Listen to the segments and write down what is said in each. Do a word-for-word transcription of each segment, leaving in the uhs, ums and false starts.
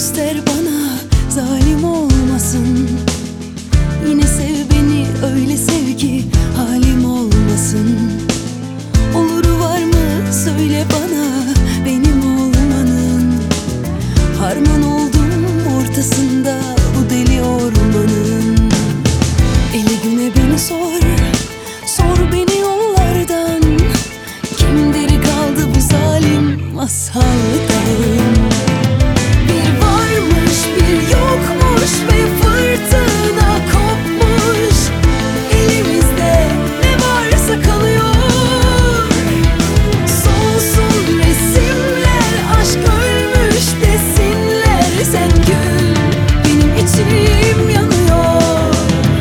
göster bana, zalim olmasın. Yine sev beni, öyle sev ki halim olmasın. Oluru var mı söyle bana, benim olmanın. Harman oldum ortasında bu deli ormanın. Ele güne beni sor, sor beni yollardan. Kimdir kaldı bu zalim masaldan? Bir varmış bir yokmuş ve fırtına kopmuş. Elimizde ne varsa kalıyor. Solsun resimler, aşk ölmüş desinler. Sen gül, benim içim yanıyor.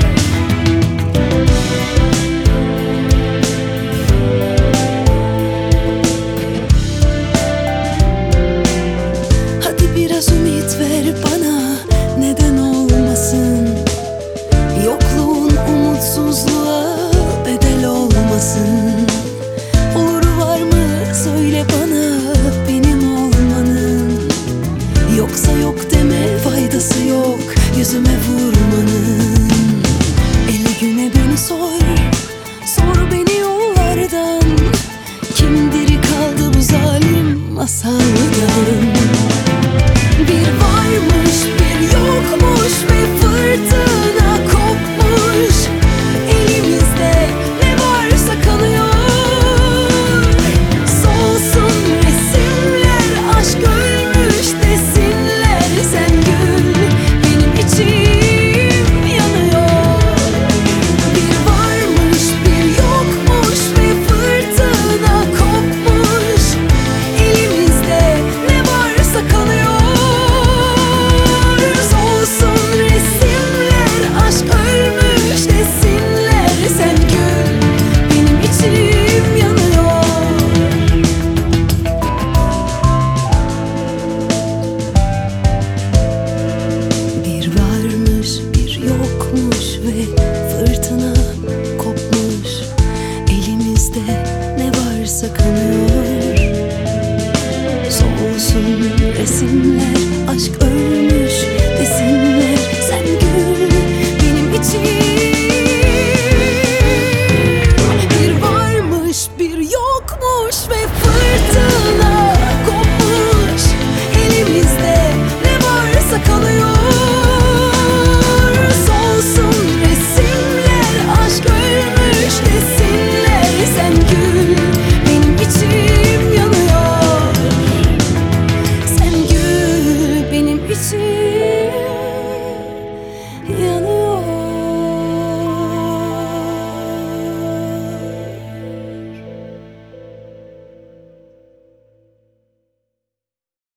Hadi biraz ümit ver bana, neden olmasın? Yokluğun umutsuzluğa bedel olmasın. Oluru var mı söyle bana, benim olmanın. Yoksa yok deme, faydası yok yüzüme vurmanın. Ele güne beni sor, sor beni yollardan. Kimdir kaldı bu zalim masaldan?